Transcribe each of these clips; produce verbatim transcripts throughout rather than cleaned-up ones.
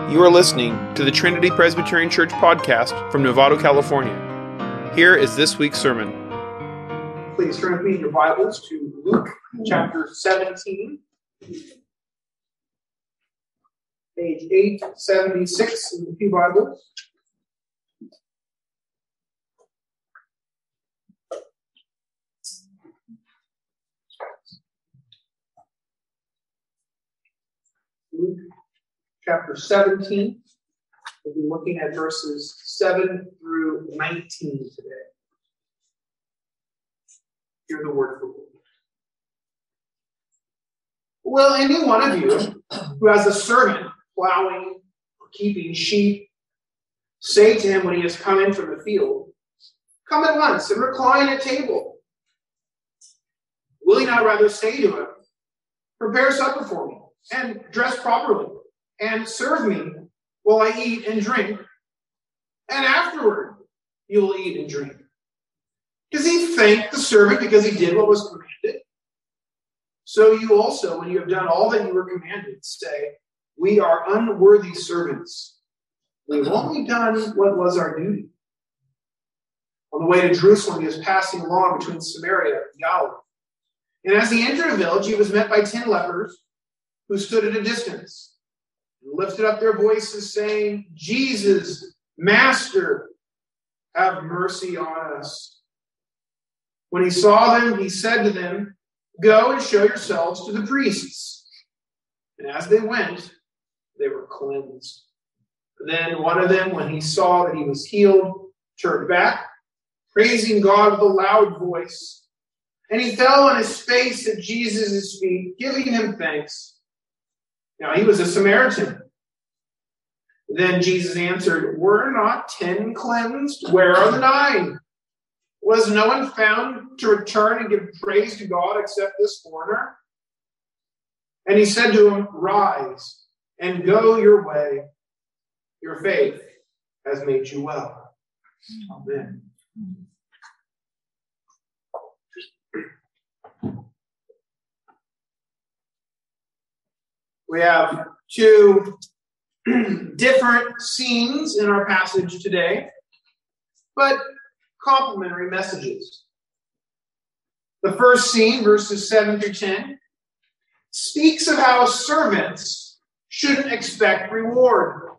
You are listening to the Trinity Presbyterian Church podcast from Novato, California. Here is this week's sermon. Please turn with me in your Bibles to Luke chapter seventeen, page eight seventy-six in the Pew Bibles. Luke chapter seventeen. We'll be looking at verses seven through nineteen today. Hear the word for the Lord. Will any one of you who has a servant plowing or keeping sheep say to him when he has come in from the field, "Come at once and recline at table"? Will he not rather say to him, "Prepare supper for me, and dress properly, and serve me while I eat and drink, and afterward you will eat and drink"? Does he thank the servant because he did what was commanded? So you also, when you have done all that you were commanded, say, "We are unworthy servants. We've only done what was our duty." On the way to Jerusalem, he was passing along between Samaria and Galilee. And as he entered a village, he was met by ten lepers who stood at a distance and lifted up their voices, saying, "Jesus, Master, have mercy on us." When he saw them, he said to them, "Go and show yourselves to the priests." And as they went, they were cleansed. Then one of them, when he saw that he was healed, turned back, praising God with a loud voice. And he fell on his face at Jesus' feet, giving him thanks. Now he was a Samaritan. Then Jesus answered, "Were not ten cleansed? Where are the nine? Was no one found to return and give praise to God except this foreigner?" And he said to him, "Rise and go your way. Your faith has made you well." Amen. We have two different scenes in our passage today, but complementary messages. The first scene, verses seven through ten, speaks of how servants shouldn't expect reward.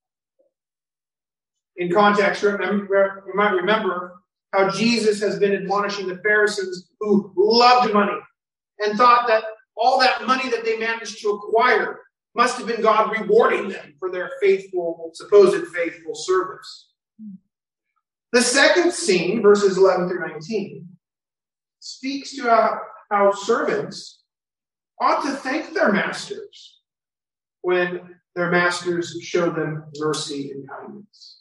In context, remember, you might remember how Jesus has been admonishing the Pharisees who loved money and thought that all that money that they managed to acquire must have been God rewarding them for their faithful, supposed faithful service. The second scene, verses eleven through nineteen, speaks to how, how servants ought to thank their masters when their masters show them mercy and kindness.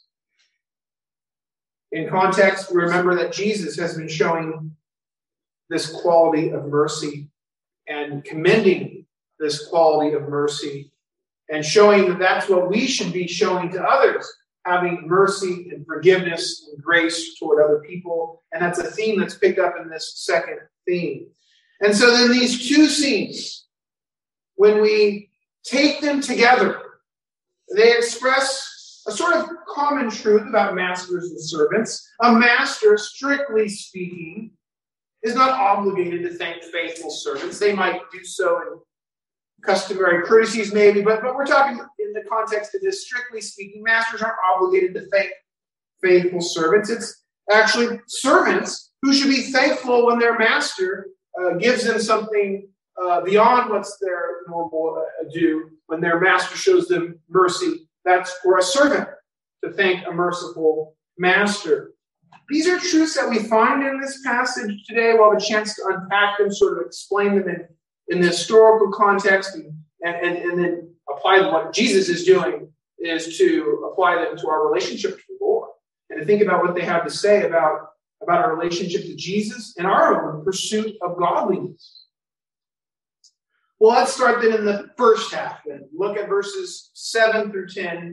In context, we remember that Jesus has been showing this quality of mercy and commending this quality of mercy and showing that that's what we should be showing to others, having mercy and forgiveness and grace toward other people. And that's a theme that's picked up in this second theme. And so then these two scenes, when we take them together, they express a sort of common truth about masters and servants. A master, strictly speaking, is not obligated to thank faithful servants. They might do so in customary courtesies maybe, but, but we're talking in the context of this, strictly speaking, masters aren't obligated to thank faithful servants. It's actually servants who should be thankful when their master uh, gives them something uh, beyond what's their normal uh, due, when their master shows them mercy. That's for a servant to thank a merciful master. These are truths that we find in this passage today. We'll have a chance to unpack them, sort of explain them in, in the historical context, and, and, and then apply them. What Jesus is doing is to apply them to our relationship to the Lord and to think about what they have to say about, about our relationship to Jesus and our own pursuit of godliness. Well, let's start then in the first half then. Look at verses seven through ten.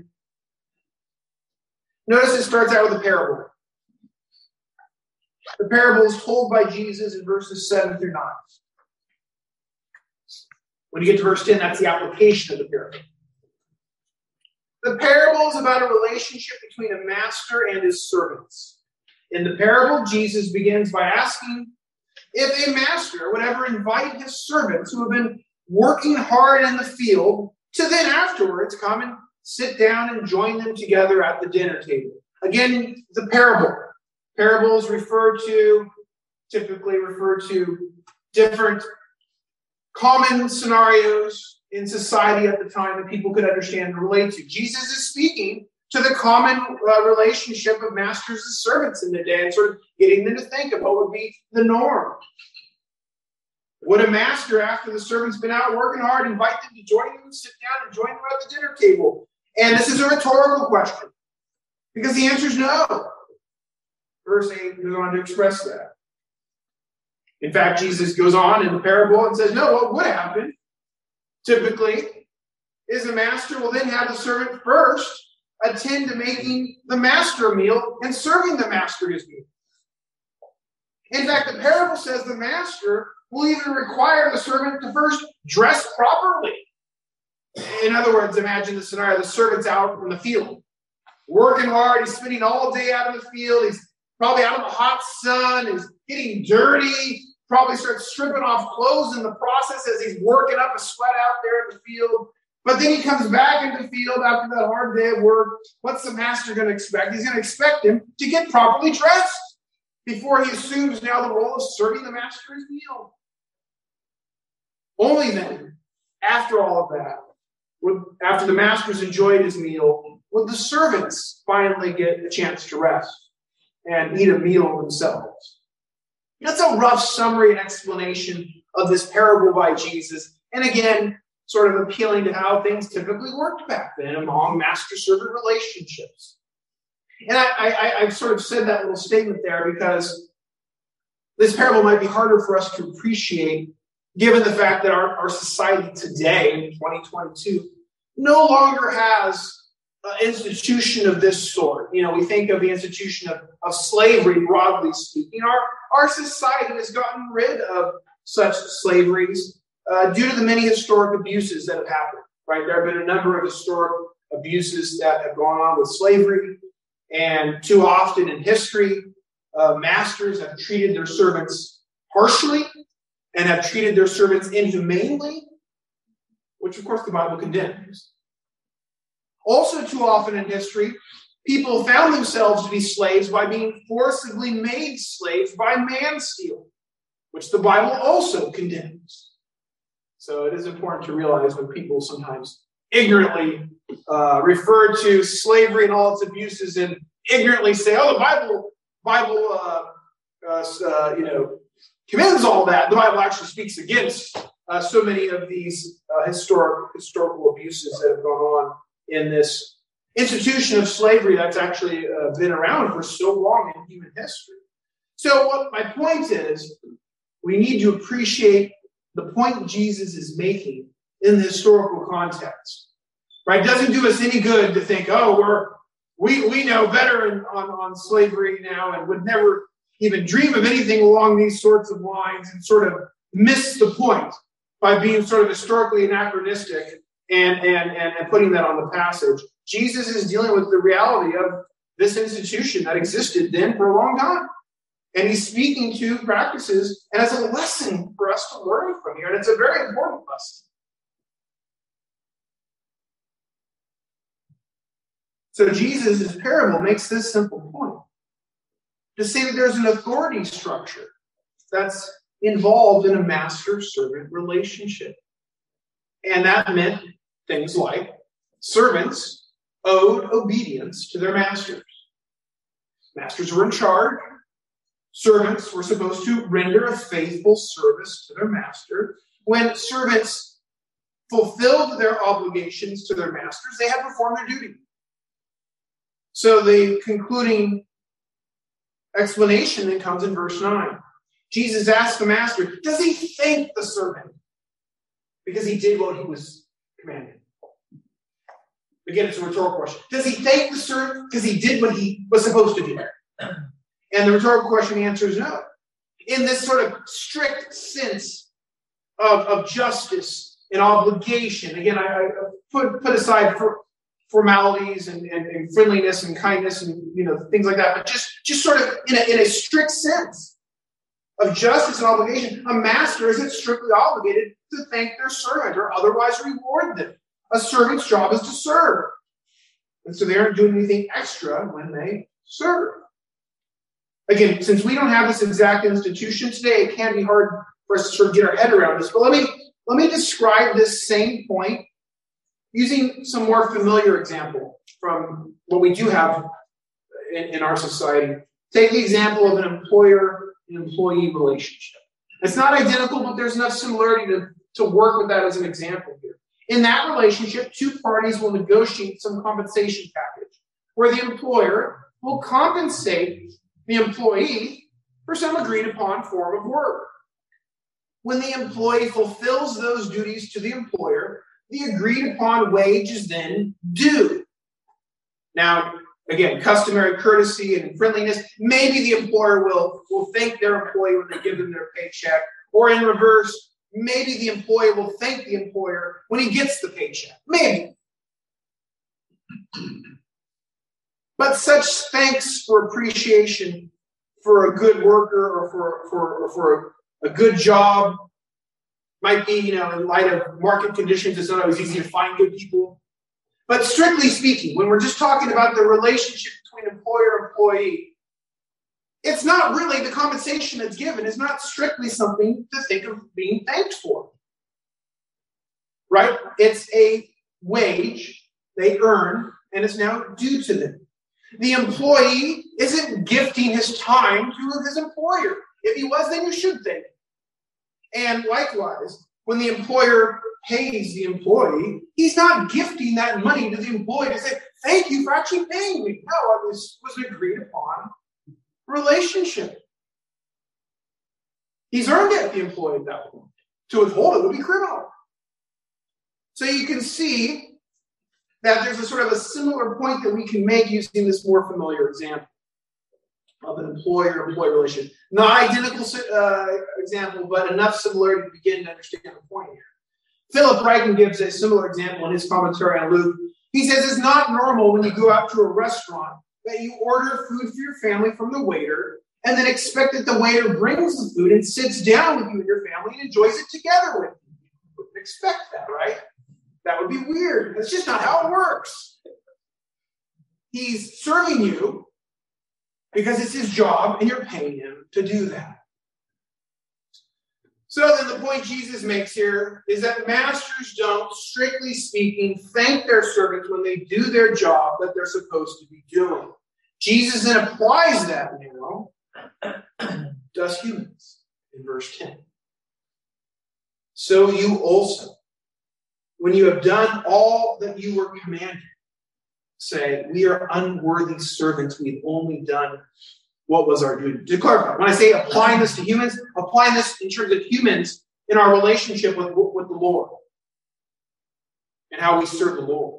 Notice it starts out with a parable. The parable is told by Jesus in verses seven through nine. When you get to verse ten, that's the application of the parable. The parable is about a relationship between a master and his servants. In the parable, Jesus begins by asking if a master would ever invite his servants who have been working hard in the field to then afterwards come and sit down and join them together at the dinner table. Again, the parable. Parables refer to, typically refer to different common scenarios in society at the time that people could understand and relate to. Jesus is speaking to the common uh, relationship of masters and servants in the day and sort of getting them to think of what would be the norm. Would a master, after the servant's been out working hard, invite them to join him, sit down and join him at the dinner table? And this is a rhetorical question, because the answer is no. Verse eight goes on to express that. In fact, Jesus goes on in the parable and says, no, what would happen, typically, is the master will then have the servant first attend to making the master a meal and serving the master his meal. In fact, the parable says the master will even require the servant to first dress properly. In other words, imagine the scenario: the servant's out in the field, working hard. He's spending all day out in the field. He's probably out in the hot sun. He's getting dirty. Probably starts stripping off clothes in the process as he's working up a sweat out there in the field. But then he comes back into the field after that hard day of work. What's the master going to expect? He's going to expect him to get properly dressed before he assumes now the role of serving the master his meal. Only then, after all of that, would, after the master's enjoyed his meal, would the servants finally get a chance to rest and eat a meal themselves. That's a rough summary and explanation of this parable by Jesus. And again, sort of appealing to how things typically worked back then among master-servant relationships. And I, I, I've sort of said that little statement there because this parable might be harder for us to appreciate given the fact that our, our society today, in twenty twenty-two, no longer has an institution of this sort. You know, we think of the institution of, of slavery, broadly speaking. Our, our society has gotten rid of such slaveries uh, due to the many historic abuses that have happened, right? There have been a number of historic abuses that have gone on with slavery, and too often in history, uh, masters have treated their servants harshly and have treated their servants inhumanely, which of course the Bible condemns. Also, too often in history, people found themselves to be slaves by being forcibly made slaves by manstealing, which the Bible also condemns. So it is important to realize when people sometimes ignorantly uh, refer to slavery and all its abuses and ignorantly say, "Oh, the Bible, Bible, uh, uh, uh, you know, commends all that." The Bible actually speaks against uh, so many of these uh, historic historical abuses that have gone on in this institution of slavery that's actually uh, been around for so long in human history. So what my point is, we need to appreciate the point Jesus is making in the historical context. Right? It doesn't do us any good to think, oh, we're we we know better in, on, on slavery now and would never even dream of anything along these sorts of lines and sort of miss the point by being sort of historically anachronistic and, and, and, and putting that on the passage. Jesus is dealing with the reality of this institution that existed then for a long time. And he's speaking to practices, and it's a lesson for us to learn from here, and it's a very important lesson. So Jesus' parable makes this simple point, to say that there's an authority structure that's involved in a master-servant relationship. And that meant things like servants owed obedience to their masters. Masters were in charge. Servants were supposed to render a faithful service to their master. When servants fulfilled their obligations to their masters, they had performed their duty. So the concluding explanation then comes in verse nine. Jesus asked the master, does he thank the servant because he did what he was commanded? Again, it's a rhetorical question. Does he thank the servant because he did what he was supposed to do? And the rhetorical question answers no. In this sort of strict sense of, of justice and obligation, again, I, I put, put aside for formalities and, and, and friendliness and kindness and you know things like that, but just, just sort of in a, in a strict sense of justice and obligation, a master isn't strictly obligated to thank their servant or otherwise reward them. A servant's job is to serve. And so they aren't doing anything extra when they serve. Again, since we don't have this exact institution today, it can be hard for us to sort of get our head around this. But let me let me describe this same point using some more familiar example from what we do have in, in our society. Take the example of an employer and employee relationship. It's not identical, but there's enough similarity to, to work with that as an example here. In that relationship, two parties will negotiate some compensation package where the employer will compensate the employee for some agreed upon form of work. When the employee fulfills those duties to the employer, the agreed upon wage is then due. Now, again, customary courtesy and friendliness, maybe the employer will, will thank their employee when they give them their paycheck, or in reverse, maybe the employee will thank the employer when he gets the paycheck. Maybe. But such thanks for appreciation for a good worker or for, for, or for a good job might be, you know, in light of market conditions, it's not always easy to find good people. But strictly speaking, when we're just talking about the relationship between employer and employee, it's not really the compensation that's given is not strictly something to think of being thanked for. Right? It's a wage they earn, and it's now due to them. The employee isn't gifting his time to his employer. If he was, then you should thank him. And likewise, when the employer pays the employee, he's not gifting that money to the employee to say, thank you for actually paying me. No, it was, was an agreed upon relationship. He's earned it, the employee, at that point. To withhold it would be criminal. So you can see that there's a sort of a similar point that we can make using this more familiar example of an employer-employee relationship. Not identical uh, example, but enough similarity to begin to understand the point here. Philip Ryken gives a similar example in his commentary on Luke. He says it's not normal when you go out to a restaurant that you order food for your family from the waiter and then expect that the waiter brings the food and sits down with you and your family and enjoys it together with you. You wouldn't expect that, right? That would be weird. That's just not how it works. He's serving you because it's his job and you're paying him to do that. So then the point Jesus makes here is that masters don't, strictly speaking, thank their servants when they do their job that they're supposed to be doing. Jesus then applies that now to us humans in verse ten. So you also, when you have done all that you were commanded, say, we are unworthy servants. We've only done what was our duty. To clarify, when I say applying this to humans, applying this in terms of humans in our relationship with, with the Lord and how we serve the Lord.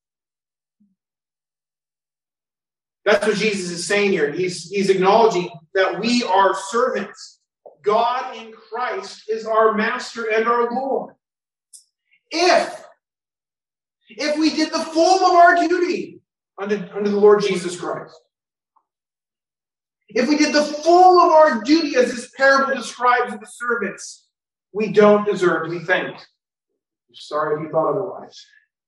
That's what Jesus is saying here. He's, he's acknowledging that we are servants. God in Christ is our master and our Lord. If, if we did the full of our duty under, under the Lord Jesus Christ, if we did the full of our duty as this parable describes of the servants, we don't deserve to be thanked. I'm sorry if you thought otherwise.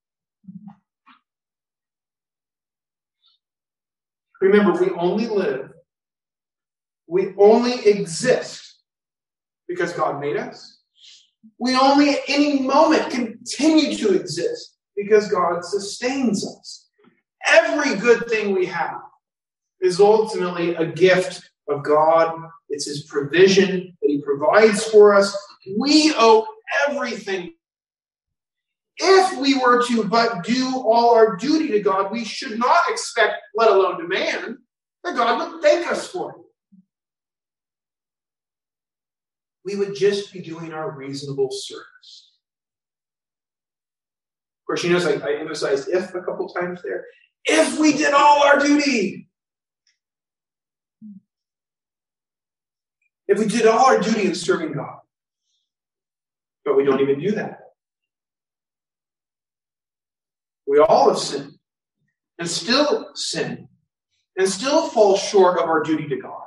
Remember, we only live, we only exist because God made us. We only at any moment continue to exist because God sustains us. Every good thing we have is ultimately a gift of God. It's his provision that he provides for us. We owe everything. If we were to but do all our duty to God, we should not expect, let alone demand, that God would thank us for it. We would just be doing our reasonable service. Of course, you notice I, I emphasized if a couple times there. If we did all our duty. If we did all our duty in serving God. But we don't even do that. We all have sinned and still sin and still fall short of our duty to God.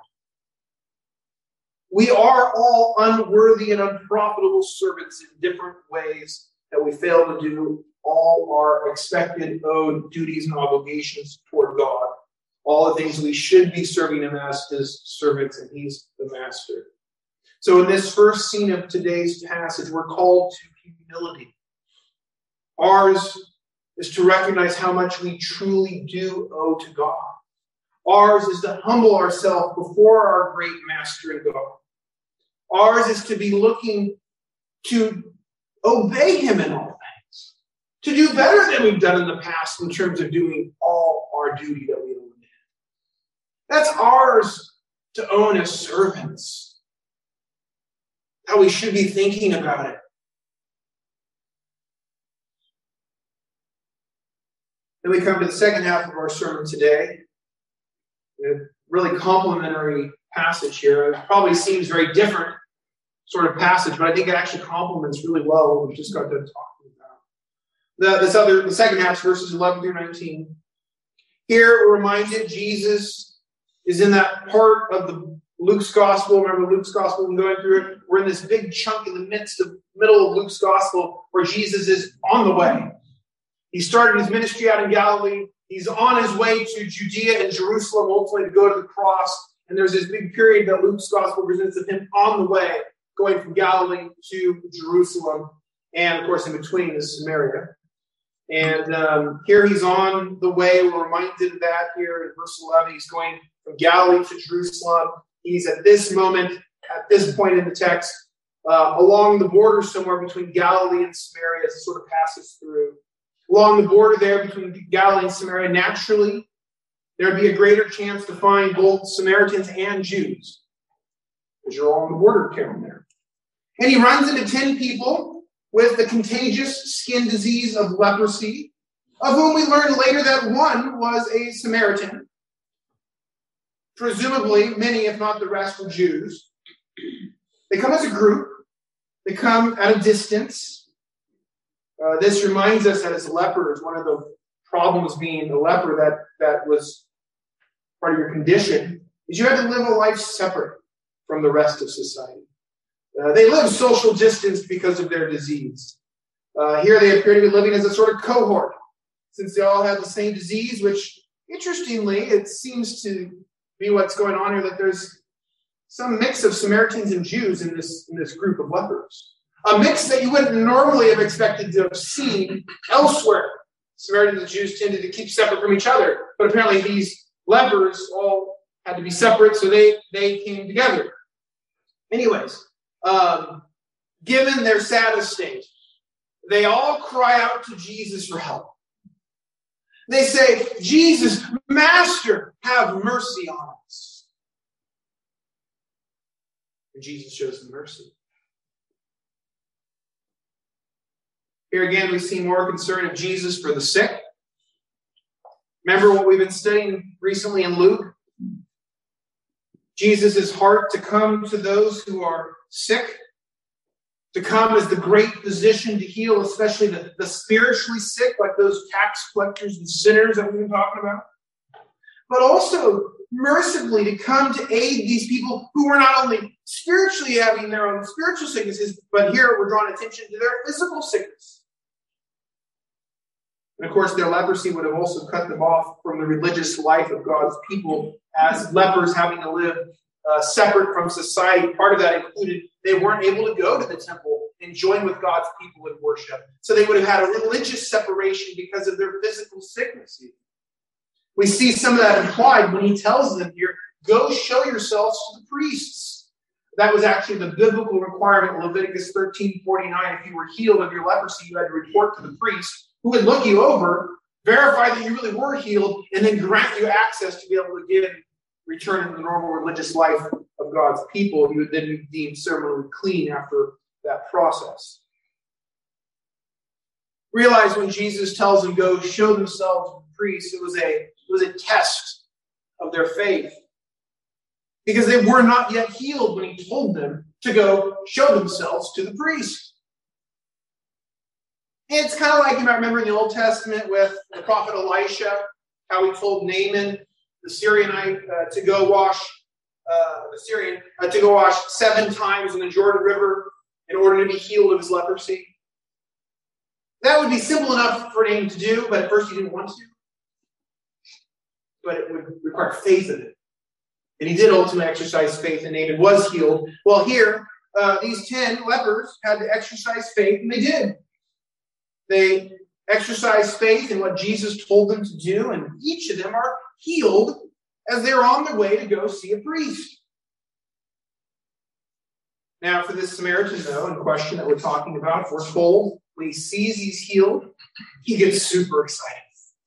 We are all unworthy and unprofitable servants in different ways that we fail to do all our expected, owed duties and obligations toward God. All the things we should be serving Him as His servants, and He's the Master. So in this first scene of today's passage, we're called to humility. Ours is to recognize how much we truly do owe to God. Ours is to humble ourselves before our great Master and God. Ours is to be looking to obey Him in all things, to do better than we've done in the past in terms of doing all our duty that we owe Him. That's ours to own as servants. How we should be thinking about it. Then we come to the second half of our sermon today. A really complementary passage here. It probably seems very different sort of passage, but I think it actually complements really well what we just got done talking about. The, this other, the second half, verses eleven through nineteen. Here we're reminded Jesus is in that part of the Luke's gospel. Remember Luke's gospel, we're going through it. We're in this big chunk in the midst of middle of Luke's gospel where Jesus is on the way. He started his ministry out in Galilee. He's on his way to Judea and Jerusalem, ultimately to go to the cross. And there's this big period that Luke's gospel presents of him on the way, going from Galilee to Jerusalem. And, of course, in between is Samaria. And um, here he's on the way. We're reminded of that here in verse eleven. He's going from Galilee to Jerusalem. He's at this moment, at this point in the text, uh, along the border somewhere between Galilee and Samaria as it sort of passes through. Along the border there between Galilee and Samaria, naturally, there would be a greater chance to find both Samaritans and Jews, because you're all on the border town there. And he runs into ten people with the contagious skin disease of leprosy, of whom we learn later that one was a Samaritan. Presumably, many, if not the rest, were Jews. They come as a group. They come at a distance. Uh, this reminds us that as lepers, one of the problems being a leper that, that was part of your condition is you had to live a life separate from the rest of society. Uh, they live social distance because of their disease. Uh, here they appear to be living as a sort of cohort, since they all have the same disease, which, interestingly, it seems to be what's going on here, that there's some mix of Samaritans and Jews in this, in this group of lepers. A mix that you wouldn't normally have expected to have seen elsewhere. Samaritans and Jews tended to keep separate from each other, but apparently these lepers all had to be separate, so they, they came together. Anyways, um, given their sad estate, they all cry out to Jesus for help. They say, Jesus, Master, have mercy on us. And Jesus shows them mercy. Here again, we see more concern of Jesus for the sick. Remember what we've been studying recently in Luke? Jesus' heart to come to those who are sick, to come as the great physician to heal, especially the, the spiritually sick, like those tax collectors and sinners that we've been talking about. But also mercifully to come to aid these people who were not only spiritually having their own spiritual sicknesses, but here we're drawing attention to their physical sickness. And of course, their leprosy would have also cut them off from the religious life of God's people, as lepers having to live uh, separate from society. Part of that included they weren't able to go to the temple and join with God's people in worship. So they would have had a religious separation because of their physical sickness. We see some of that implied when he tells them here, go show yourselves to the priests. That was actually the biblical requirement in Leviticus thirteen forty-nine. If you were healed of your leprosy, you had to report to the priest, who would look you over, verify that you really were healed, and then grant you access to be able to give, return to the normal religious life of God's people. You would then be deemed ceremonially clean after that process. Realize when Jesus tells them go show themselves to the priests, it was a it was a test of their faith. Because they were not yet healed when he told them to go show themselves to the priest. It's kind of like, you might remember in the Old Testament with the prophet Elisha. how he told Naaman, the Syrianite, uh, to go wash, uh, the Syrian, uh, to go wash seven times in the Jordan River in order to be healed of his leprosy. That would be simple enough for Naaman to do, but at first he didn't want to. But it would require faith in it. And he did ultimately exercise faith, and Naaman was healed. Well, here, uh, these ten lepers had to exercise faith, and they did. They exercised faith in what Jesus told them to do, and each of them are healed as they're on their way to go see a priest. Now, for this Samaritan, though, in question that we're talking about, we're told when he sees he's healed, he gets super excited.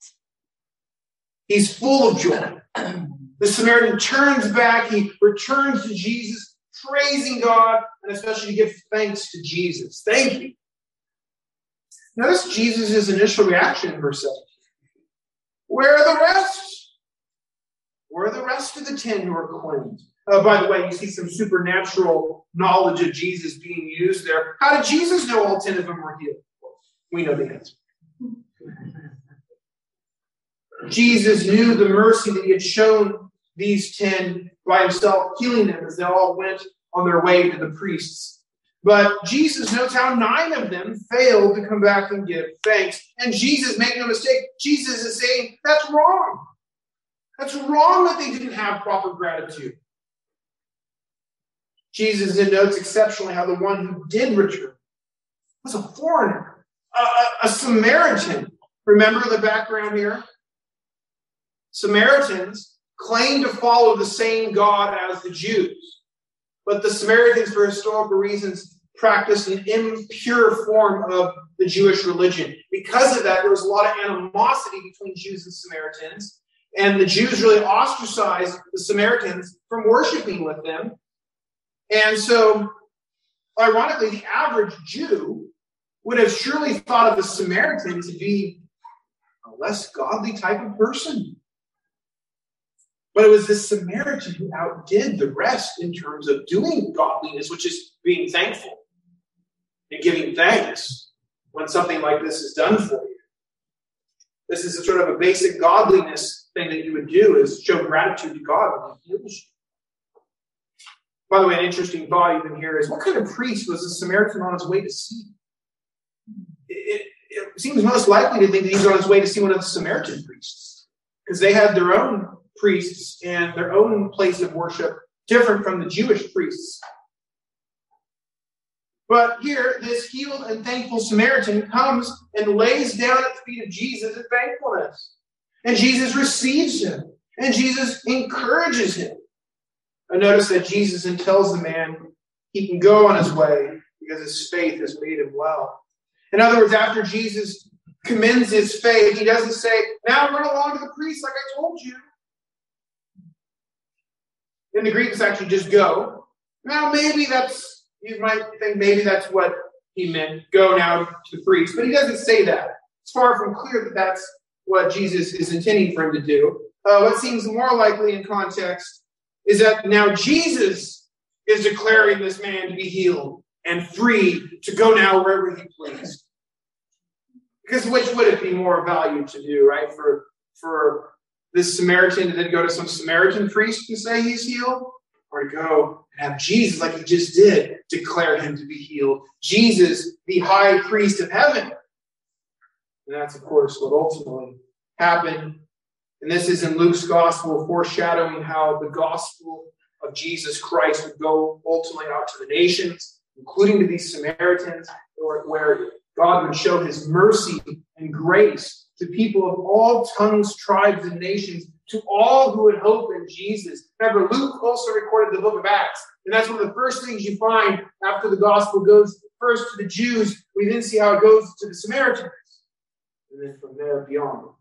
He's full of joy. The Samaritan turns back. He returns to Jesus, praising God, and especially to give thanks to Jesus. Thank you. Notice Jesus' initial reaction in verse seven. Where are the rest? Where are the rest of the ten who are cleansed? Uh, by the way, you see some supernatural knowledge of Jesus being used there. How did Jesus know all ten of them were healed? We know the answer. Jesus knew the mercy that he had shown these ten by himself, healing them as they all went on their way to the priests. But Jesus notes how nine of them failed to come back and give thanks. And Jesus, make no mistake, Jesus is saying, that's wrong. That's wrong that they didn't have proper gratitude. Jesus then notes exceptionally how the one who did return was a foreigner, a, a, a Samaritan. Remember the background here? Samaritans claim to follow the same God as the Jews. But the Samaritans, for historical reasons, practiced an impure form of the Jewish religion. Because of that, there was a lot of animosity between Jews and Samaritans. And the Jews really ostracized the Samaritans from worshiping with them. And so, ironically, the average Jew would have surely thought of the Samaritan to be a less godly type of person. But it was the Samaritan who outdid the rest in terms of doing godliness, which is being thankful and giving thanks when something like this is done for you. This is a sort of a basic godliness thing that you would do, is show gratitude to God when he heals you. By the way, an interesting thought even here is, what kind of priest was the Samaritan on his way to see? It, it, it seems most likely to think that he's on his way to see one of the Samaritan priests, because they had their own priests and their own place of worship, different from the Jewish priests. But here, this healed and thankful Samaritan comes and lays down at the feet of Jesus in thankfulness. And Jesus receives him. And Jesus encourages him. And notice that Jesus then tells the man he can go on his way because his faith has made him well. In other words, after Jesus commends his faith, he doesn't say, now run along to the priest like I told you. In the Greek, it's actually just go. Now, maybe that's, you might think maybe that's what he meant, go now to the priest. But he doesn't say that. It's far from clear that that's what Jesus is intending for him to do. Uh, what seems more likely in context is that now Jesus is declaring this man to be healed and free to go now wherever he pleased. Because which would it be more value to do, right? For, for this Samaritan to then go to some Samaritan priest to say he's healed, or to go and have Jesus, like he just did, declare him to be healed. Jesus, the high priest of heaven. And that's, of course, what ultimately happened. And this is in Luke's gospel, foreshadowing how the gospel of Jesus Christ would go ultimately out to the nations, including to these Samaritans, where God would show his mercy and grace to people of all tongues, tribes, and nations, to all who would hope in Jesus. Remember, Luke also recorded the book of Acts, and that's one of the first things you find after the gospel goes first to the Jews. We then see how it goes to the Samaritans, and then from there beyond.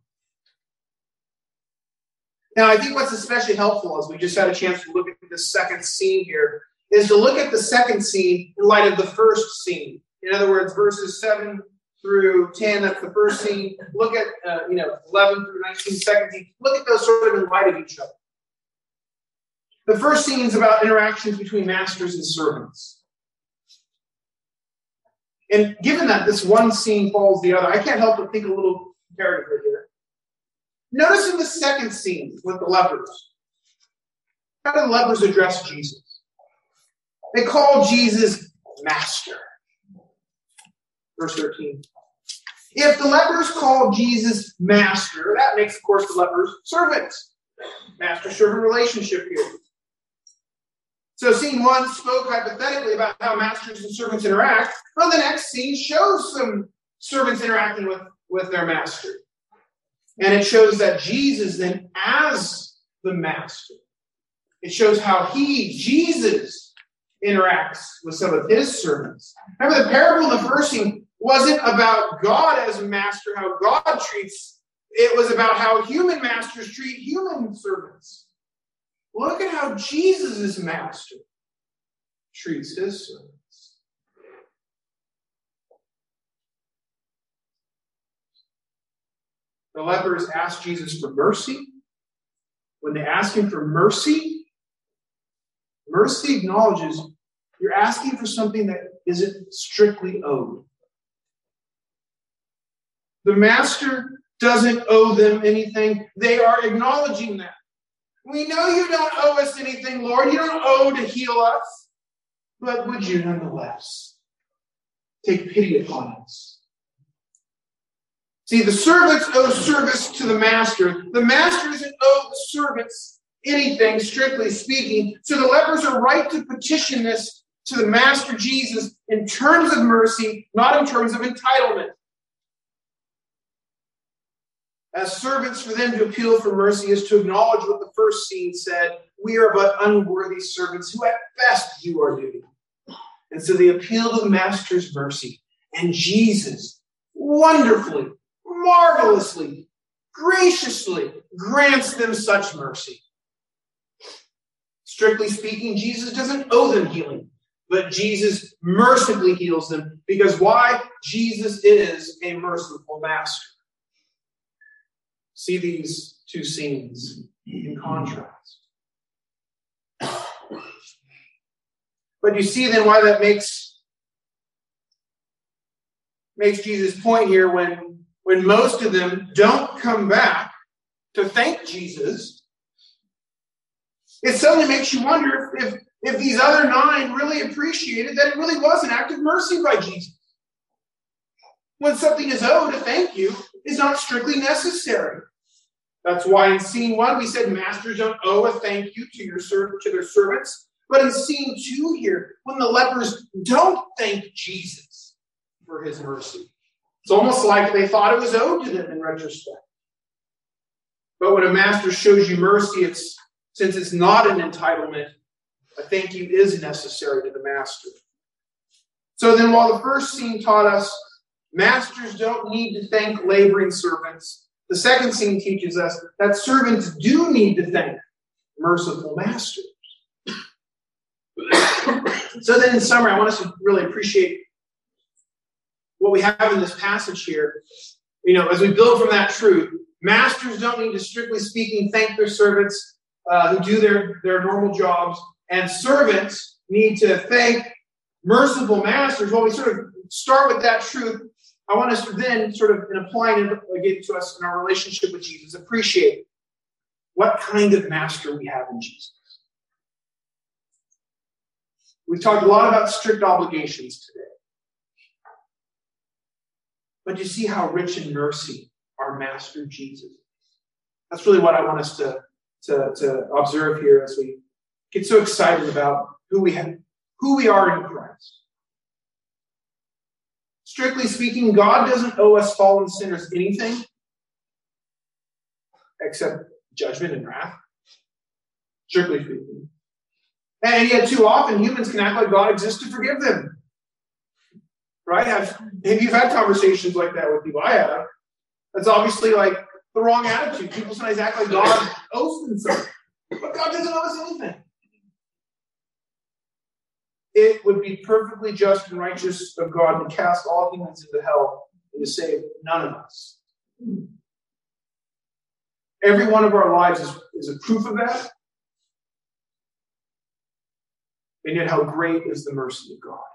Now, I think what's especially helpful, as we just had a chance to look at the second scene here, is to look at the second scene in light of the first scene. In other words, verses seven through ten, that's the first scene. Look at, uh, you know, eleven through nineteen, second scene. Look at those sort of in light of each other. The first scene is about interactions between masters and servants. And given that this one scene follows the other, I can't help but think a little comparatively here. Notice in the second scene with the lepers, how do the lepers address Jesus? They call Jesus Master. Verse thirteen. If the lepers call Jesus Master, that makes, of course, the lepers servants. Master-servant relationship here. So scene one spoke hypothetically about how masters and servants interact. Well, the next scene shows some servants interacting with, with their master. And it shows that Jesus then, as the master, it shows how he, Jesus, interacts with some of his servants. Remember, the parable in the first scene wasn't about God as a master, how God treats. It was about how human masters treat human servants. Look at how Jesus' master treats his servants. The lepers ask Jesus for mercy. When they ask him for mercy, mercy acknowledges you're asking for something that isn't strictly owed. The master doesn't owe them anything. They are acknowledging that. We know you don't owe us anything, Lord. You don't owe to heal us. But would you nonetheless take pity upon us? See, the servants owe service to the master. The master doesn't owe the servants anything, strictly speaking. So the lepers are right to petition this to the master Jesus in terms of mercy, not in terms of entitlement. As servants, for them to appeal for mercy is to acknowledge what the first scene said. We are but unworthy servants who at best do our duty. And so they appeal to the master's mercy. And Jesus wonderfully, marvelously, graciously grants them such mercy. Strictly speaking, Jesus doesn't owe them healing, but Jesus mercifully heals them. Because why? Jesus is a merciful master. See these two scenes in contrast. But you see then why that makes, makes Jesus' point here when, when most of them don't come back to thank Jesus. It suddenly makes you wonder if, if these other nine really appreciated that it really was an act of mercy by Jesus. When something is owed, a thank you is not strictly necessary. That's why in scene one we said masters don't owe a thank you to your serv- to their servants. But in scene two here, when the lepers don't thank Jesus for his mercy, it's almost like they thought it was owed to them in retrospect. But when a master shows you mercy, it's since it's not an entitlement, a thank you is necessary to the master. So then while the first scene taught us masters don't need to thank laboring servants, the second scene teaches us that servants do need to thank merciful masters. So then in summary, I want us to really appreciate what we have in this passage here. You know, as we build from that truth, masters don't need to, strictly speaking, thank their servants uh, who do their, their normal jobs, and servants need to thank merciful masters. Well, we sort of start with that truth. I want us to then, sort of, in applying it again to us in our relationship with Jesus, appreciate what kind of master we have in Jesus. We've talked a lot about strict obligations today. But you see how rich in mercy our master Jesus is. That's really what I want us to, to, to observe here as we get so excited about who we have, who we are in Christ. Strictly speaking, God doesn't owe us fallen sinners anything except judgment and wrath. Strictly speaking. And yet too often humans can act like God exists to forgive them. Right? I've, if you've had conversations like that with people, I have. That's obviously like the wrong attitude. People sometimes act like God owes them something. But God doesn't owe us anything. It would be perfectly just and righteous of God to cast all humans into hell and to save none of us. Every one of our lives is, is a proof of that. And yet how great is the mercy of God.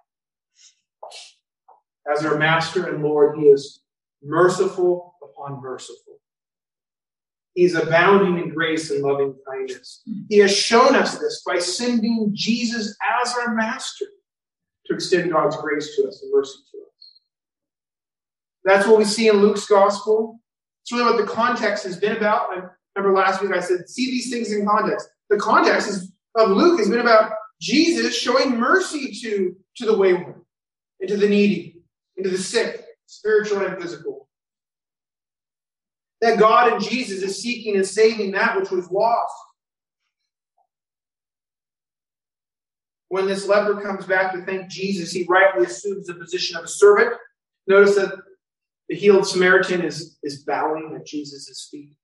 As our Master and Lord, He is merciful upon merciful. He's abounding in grace and loving kindness. He has shown us this by sending Jesus as our master to extend God's grace to us and mercy to us. That's what we see in Luke's gospel. It's really what the context has been about. I remember last week I said, see these things in context. The context is, of Luke has been about Jesus showing mercy to, to the wayward, and to the needy, and to the sick, spiritual and physical. That God in Jesus is seeking and saving that which was lost. When this leper comes back to thank Jesus, he rightly assumes the position of a servant. Notice that the healed Samaritan is, is bowing at Jesus' feet.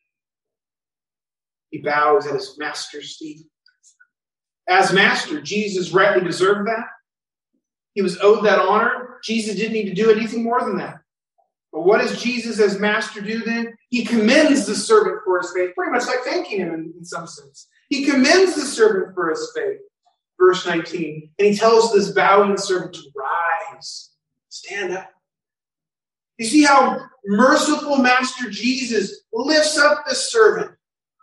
He bows at his master's feet. As master, Jesus rightly deserved that. He was owed that honor. Jesus didn't need to do anything more than that. But what does Jesus as master do then? He commends the servant for his faith, pretty much like thanking him in, in some sense. He commends the servant for his faith. Verse nineteen. And he tells this bowing servant to rise, stand up. You see how merciful Master Jesus lifts up this servant.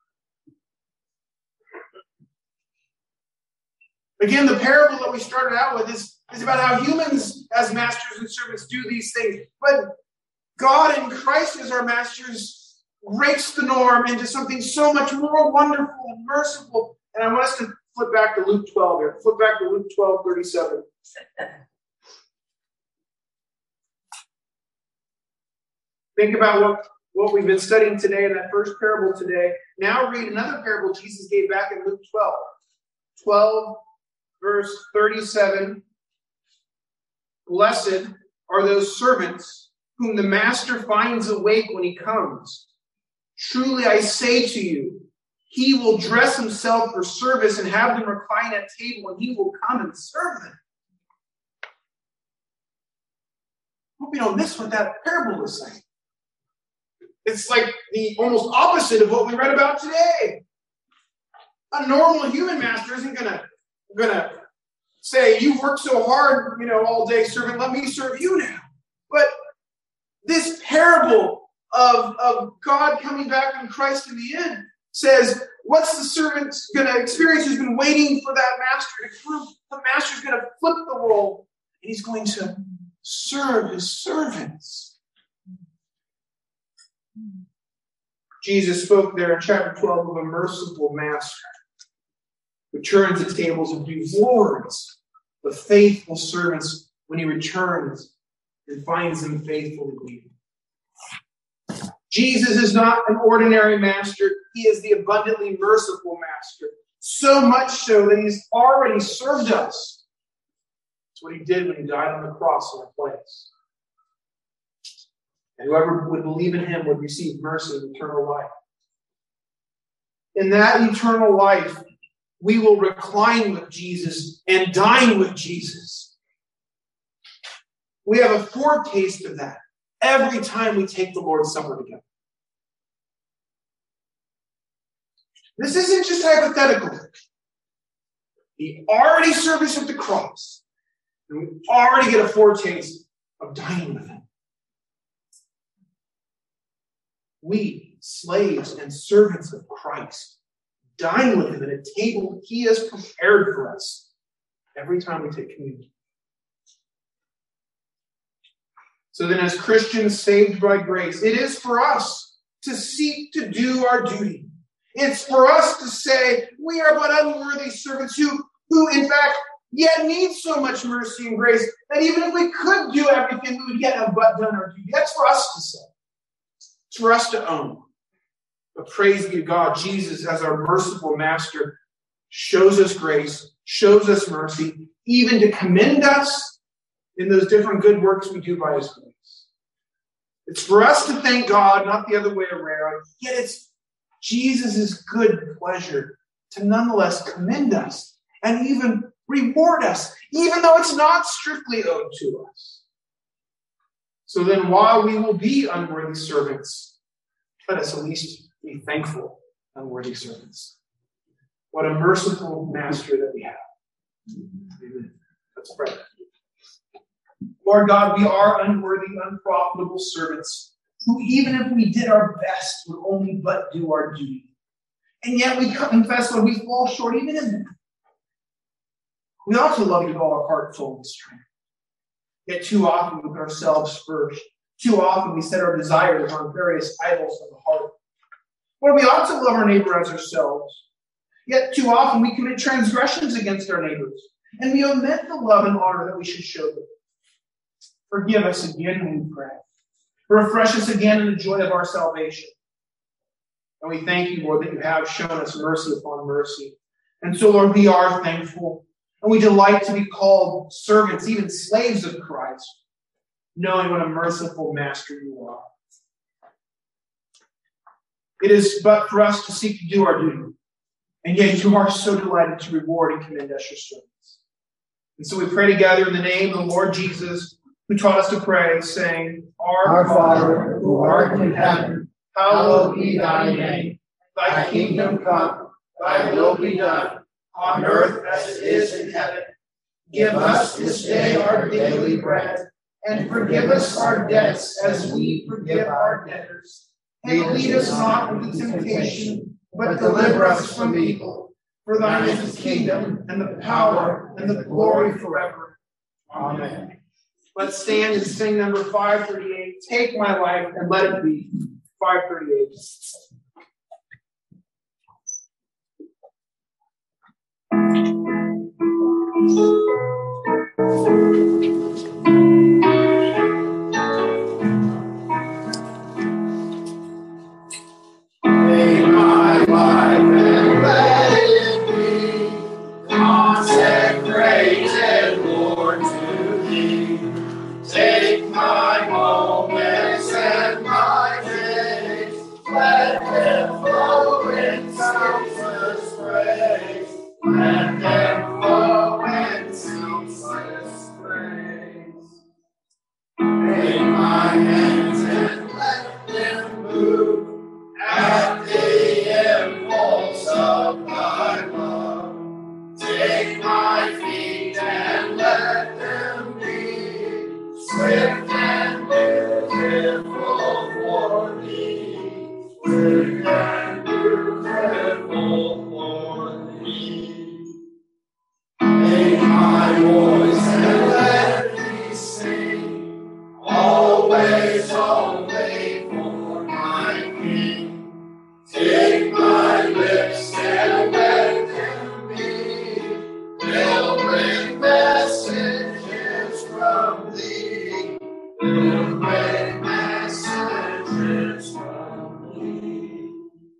Again, the parable that we started out with is, is about how humans as masters and servants do these things. But God in Christ as our masters breaks the norm into something so much more wonderful and merciful. And I want us to flip back to Luke twelve here. Flip back to Luke twelve, thirty-seven. Think about what, what we've been studying today in that first parable today. Now read another parable Jesus gave back in Luke twelve. twelve, verse thirty-seven. Blessed are those servants whom the master finds awake when he comes. Truly I say to you, he will dress himself for service and have them recline at table, and he will come and serve them. Hope you don't miss what that parable is saying. It's like the almost opposite of what we read about today. A normal human master isn't gonna, gonna say, you worked so hard, you know, all day, servant, let me serve you now. But this parable of, of God coming back in Christ in the end says, what's the servant going to experience who's been waiting for that master to prove? The master's going to flip the role, and he's going to serve his servants. Jesus spoke there in chapter twelve of a merciful master who turns the tables and rewards the faithful servants when he returns and finds them faithful indeed. Jesus is not an ordinary master. He is the abundantly merciful master. So much so that he's already served us. That's what he did when he died on the cross in our place. And whoever would believe in him would receive mercy and eternal life. In that eternal life, we will recline with Jesus and dine with Jesus. We have a foretaste of that every time we take the Lord's Supper together. This isn't just hypothetical. He already served us at the cross, and we already get a foretaste of dining with him. We, slaves and servants of Christ, dine with him at a table he has prepared for us every time we take communion. So then, as Christians saved by grace, it is for us to seek to do our duty. It's for us to say, we are but unworthy servants who, who in fact, yet need so much mercy and grace that even if we could do everything, we would yet have but done our duty. That's for us to say. It's for us to own. But praise be to God, Jesus, as our merciful master, shows us grace, shows us mercy, even to commend us in those different good works we do by his grace. It's for us to thank God, not the other way around. Yet it's Jesus' good pleasure to nonetheless commend us and even reward us, even though it's not strictly owed to us. So then, while we will be unworthy servants, let us at least be thankful unworthy servants. What a merciful master that we have. Amen. Let's pray. Lord God, we are unworthy, unprofitable servants. who, even if we did our best, would only but do our duty. And yet we confess, Lord, we fall short even in that. We ought to love you with all our heart, soul, and strength. Yet too often we put ourselves first. Too often we set our desires on various idols of the heart. Where we ought to love our neighbor as ourselves. Yet too often we commit transgressions against our neighbors. And we omit the love and honor that we should show them. Forgive us again, we pray. Refresh us again in the joy of our salvation. And we thank you, Lord, that you have shown us mercy upon mercy. And so, Lord, we are thankful. And we delight to be called servants, even slaves of Christ, knowing what a merciful master you are. It is but for us to seek to do our duty. And yet you are so delighted to reward and commend us your servants. And so we pray together in the name of the Lord Jesus, who taught us to pray, saying, Our, Our Father, who art in heaven, hallowed be thy name. Thy kingdom come, thy will be done, on earth as it is in heaven. Give us this day our daily bread, and forgive us our debts as we forgive our debtors. And lead us not into temptation, but deliver us from evil. For thine is the kingdom, and the power, and the glory forever. Amen. Let's stand and sing number five thirty-eight, Take My Life and Let It Be. five thirty-eight. Take my life and let it be consecrated, Lord, to thee. Take my moments and my days, let them flow in ceaseless praise. Let them flow in ceaseless praise. Take my hands and let them move at the impulse of thy love. Take my feet and let them be swift and beautiful for thee. Swift and beautiful for thee. Take my voice and let me sing, always only for my King. Take my lips and let them be filled with messages from thee. Filled with messages from thee.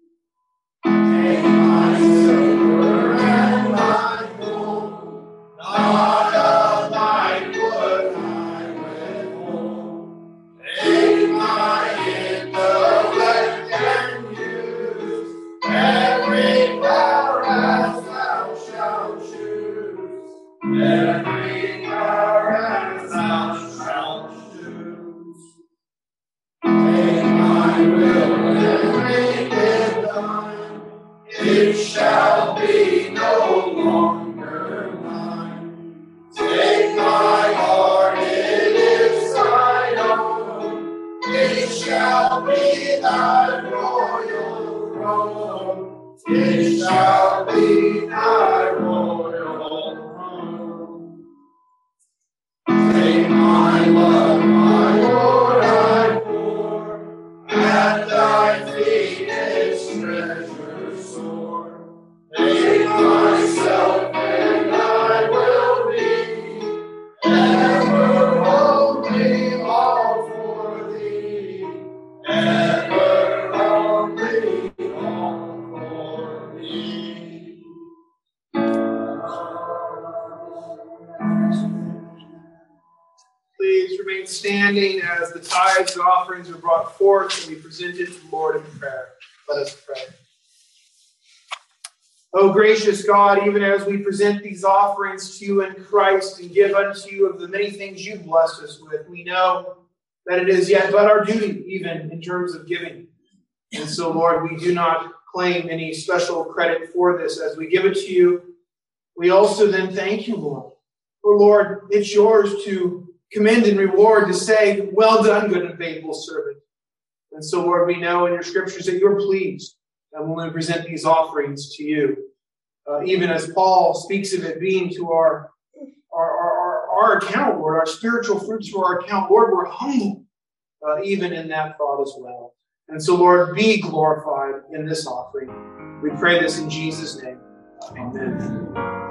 Take my silver and my gold, not of thy good I withhold. Take my intellect and use every power as thou shalt choose. Every power as thou shalt choose. Take my will and make it thine. It shall be no longer mine. Take my heart, it is thine own. It shall be thy royal throne. It shall be thy royal throne. Take my love, my Lord, I pour at thy feet its treasure store. Take myself and I will be ever only all for thee. Ever only all for thee. Please remain standing as the tithes and offerings are brought forth and we present it to the Lord in prayer. Let us pray. O gracious God, even as we present these offerings to you in Christ and give unto you of the many things you blessed us with, we know that it is yet but our duty, even in terms of giving. And so, Lord, we do not claim any special credit for this as we give it to you. We also then thank you, Lord. For, Lord, it's yours to commend and reward, to say, well done, good and faithful servant. And so, Lord, we know in your scriptures that you're pleased and when we present these offerings to you. Uh, even as Paul speaks of it being to our, our, our, our account, Lord, our spiritual fruits for our account. Lord, we're humble uh, even in that thought as well. And so, Lord, be glorified in this offering. We pray this in Jesus' name. Amen.